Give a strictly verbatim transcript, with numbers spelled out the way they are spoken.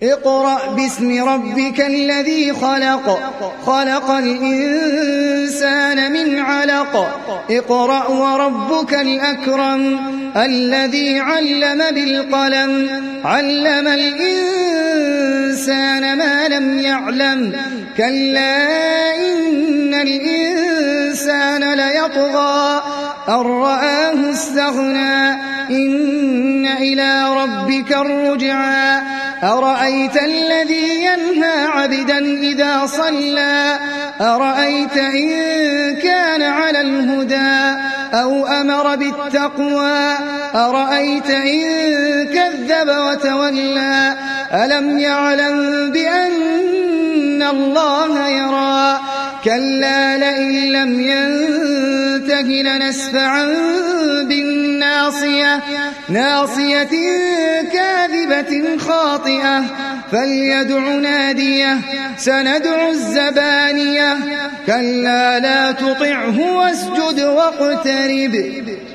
اقرأ باسم ربك الذي خلق خلق الإنسان من علق اقرأ وربك الأكرم الذي علم بالقلم علم الإنسان ما لم يعلم كلا إن الإنسان ليطغى أن رآه استغنى إن إلى ربك الرجعى أرأيت الذي ينهى عبدا إذا صلى أرأيت إن كان على الهدى أو أمر بالتقوى أرأيت إن كذب وتولى ألم يعلم بأن الله يرى كلا لئن لم ينته لنسفعا بالناصية ناصية كاذبة خاطئة فليدع ناديه سندع الزبانية كلا لا تطعه واسجد واقترب